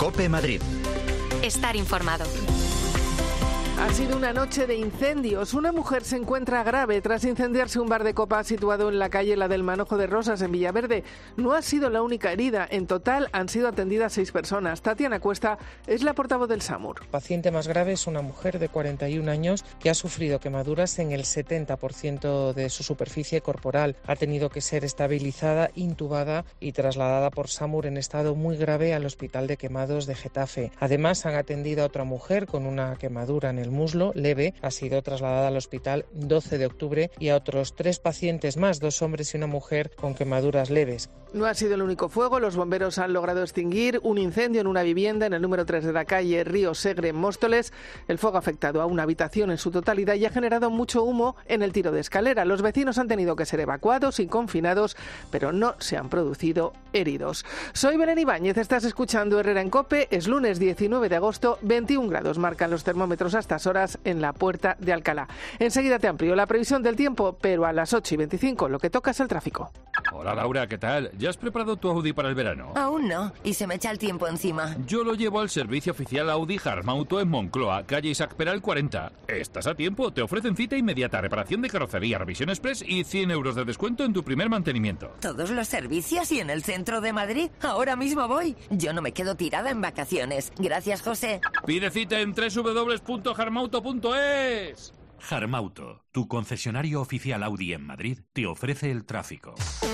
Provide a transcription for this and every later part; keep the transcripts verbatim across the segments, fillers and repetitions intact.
COPE Madrid. Estar informado. Ha sido una noche de incendios. Una mujer se encuentra grave tras incendiarse un bar de copas situado en la calle La del Manojo de Rosas, en Villaverde. No ha sido la única herida. En total han sido atendidas seis personas. Tatiana Cuesta es la portavoz del SAMUR. El paciente más grave es una mujer de cuarenta y un años que ha sufrido quemaduras en el setenta por ciento de su superficie corporal. Ha tenido que ser estabilizada, intubada y trasladada por SAMUR en estado muy grave al Hospital de Quemados de Getafe. Además, han atendido a otra mujer con una quemadura en el muslo leve, ha sido trasladada al hospital doce de octubre, y a otros tres pacientes más, dos hombres y una mujer con quemaduras leves. No ha sido el único fuego. Los bomberos han logrado extinguir un incendio en una vivienda en el número tres de la calle Río Segre, en Móstoles. El fuego ha afectado a una habitación en su totalidad y ha generado mucho humo en el tiro de escalera. Los vecinos han tenido que ser evacuados y confinados, pero no se han producido heridos. Soy Belén Ibáñez, estás escuchando Herrera en COPE. Es lunes diecinueve de agosto, veintiún grados marcan los termómetros a estas horas en la Puerta de Alcalá. Enseguida te amplío la previsión del tiempo, pero a las ocho y veinticinco lo que toca es el tráfico. Hola Laura, ¿qué tal? ¿Ya has preparado tu Audi para el verano? Aún no, y se me echa el tiempo encima. Yo lo llevo al servicio oficial Audi Harmauto en Moncloa, calle Isaac Peral cuarenta. Estás a tiempo, te ofrecen cita inmediata, reparación de carrocería, revisión express y cien euros de descuento en tu primer mantenimiento. ¿Todos los servicios y en el centro de Madrid? Ahora mismo voy. Yo no me quedo tirada en vacaciones. Gracias, José. Pide cita en doble u doble u doble u punto harmauto punto es. Harmauto, tu concesionario oficial Audi en Madrid, te ofrece el tráfico.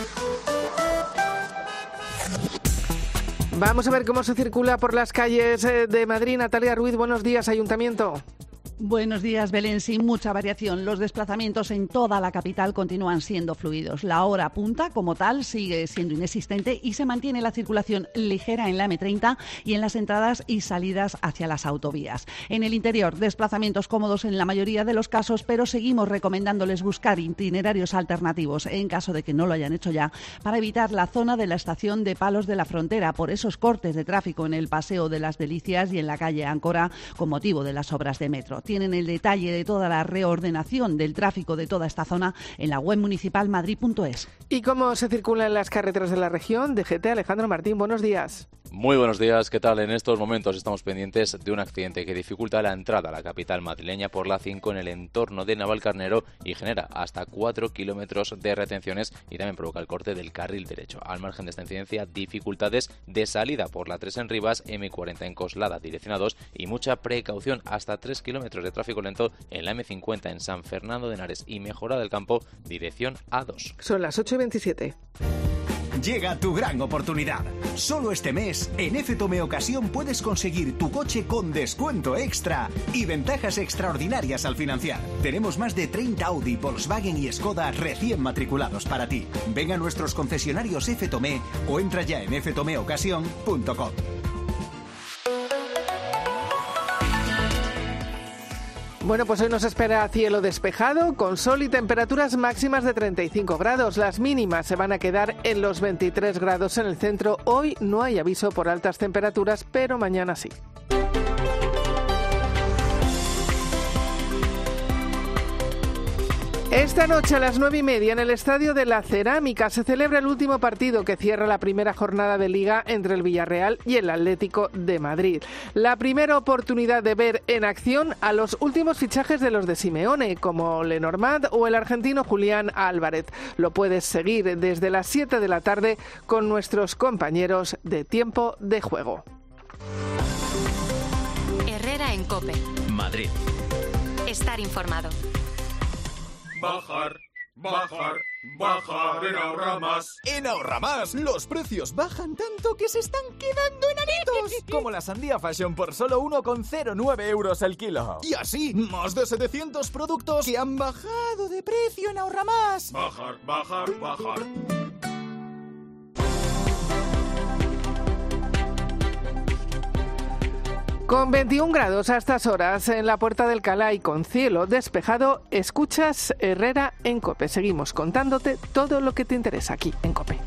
Vamos a ver cómo se circula por las calles de Madrid. Natalia Ruiz, buenos días, Ayuntamiento. Buenos días, Belén. Sin mucha variación, los desplazamientos en toda la capital continúan siendo fluidos. La hora punta, como tal, sigue siendo inexistente y se mantiene la circulación ligera en la eme treinta y en las entradas y salidas hacia las autovías. En el interior, desplazamientos cómodos en la mayoría de los casos, pero seguimos recomendándoles buscar itinerarios alternativos, en caso de que no lo hayan hecho ya, para evitar la zona de la estación de Palos de la Frontera por esos cortes de tráfico en el Paseo de las Delicias y en la calle Áncora con motivo de las obras de metro. Tienen el detalle de toda la reordenación del tráfico de toda esta zona en la web municipal madrid punto es. ¿Y cómo se circula en las carreteras de la región? D G T, Alejandro Martín, buenos días. Muy buenos días, ¿qué tal? En estos momentos estamos pendientes de un accidente que dificulta la entrada a la capital madrileña por la cinco en el entorno de Navalcarnero y genera hasta cuatro kilómetros de retenciones y también provoca el corte del carril derecho. Al margen de esta incidencia, dificultades de salida por la tres en Rivas, eme cuarenta en Coslada, dirección a dos, y mucha precaución, hasta tres kilómetros de tráfico lento en la eme cincuenta en San Fernando de Henares y Mejora del Campo, dirección a dos. Son las ocho y veintisiete. Llega tu gran oportunidad. Solo este mes, en F Tome Ocasión puedes conseguir tu coche con descuento extra y ventajas extraordinarias al financiar. Tenemos más de treinta Audi, Volkswagen y Skoda recién matriculados para ti. Ven a nuestros concesionarios F Tome o entra ya en f tome ocasión punto com. Bueno, pues hoy nos espera cielo despejado, con sol y temperaturas máximas de treinta y cinco grados. Las mínimas se van a quedar en los veintitrés grados en el centro. Hoy no hay aviso por altas temperaturas, pero mañana sí. Esta noche a las nueve y media en el Estadio de la Cerámica se celebra el último partido que cierra la primera jornada de Liga entre el Villarreal y el Atlético de Madrid. La primera oportunidad de ver en acción a los últimos fichajes de los de Simeone, como Lenormand o el argentino Julián Álvarez. Lo puedes seguir desde las siete de la tarde con nuestros compañeros de Tiempo de Juego. Herrera en COPE. Madrid. Estar informado. Bajar, bajar, bajar en Ahorramás. En Ahorramás, los precios bajan tanto que se están quedando enanitos. Como la sandía Fashion por solo uno coma cero nueve euros el kilo. Y así, más de setecientos productos que han bajado de precio en Ahorramás. Bajar, bajar, bajar. Con veintiún grados a estas horas en la Puerta del Alcalá y con cielo despejado, escuchas Herrera en COPE. Seguimos contándote todo lo que te interesa aquí en COPE.